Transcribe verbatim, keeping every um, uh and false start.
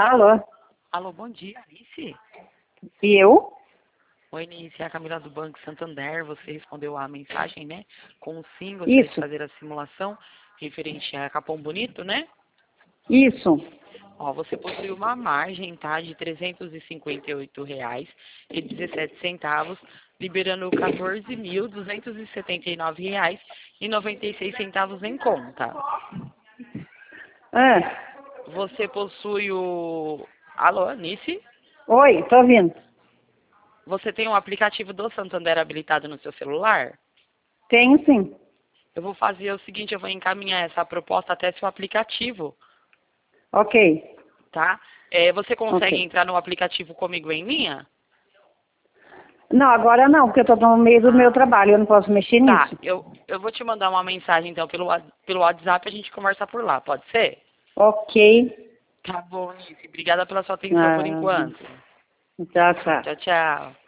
Alô? Alô, bom dia, Alice. E eu? Oi, Alice, é a Camila do Banco Santander. Você respondeu a mensagem, né? Com sim, gostaria de Isso, fazer a simulação referente a Capão Bonito, né? isso. Ó, você possui uma margem, tá, de trezentos e cinquenta e oito reais e dezessete centavos, liberando quatorze mil duzentos e setenta e nove reais e noventa e seis centavos em conta. Ah, Você possui o... Alô, Alice? oi, tô ouvindo. Você tem o aplicativo do Santander habilitado no seu celular? Tenho sim. Eu vou fazer o seguinte, eu vou encaminhar essa proposta até seu aplicativo, Ok, tá? É, você consegue ok. entrar no aplicativo comigo em linha? Não, agora não, porque eu tô no meio do meu Ah, trabalho, eu não posso mexer tá. nisso. Eu, eu vou te mandar uma mensagem, então, pelo, wa- pelo WhatsApp, a gente conversa por lá, pode ser? Ok. Tá bom, Nice. Obrigada pela sua atenção por Ah, enquanto. tá, tá. Tchau, tchau.